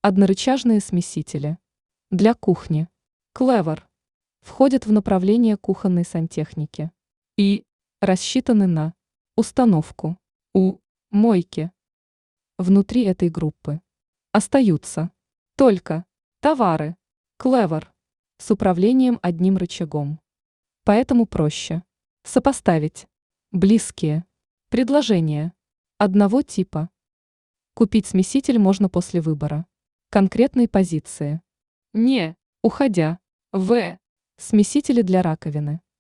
Однорычажные смесители. Для кухни. Clever. Входят в направление кухонной сантехники. И рассчитаны на установку у мойки. Внутри этой группы остаются только товары Clever с управлением одним рычагом. Поэтому проще сопоставить близкие предложения одного типа. Купить смеситель можно после выбора конкретной позиции, не уходя в смесители для раковины.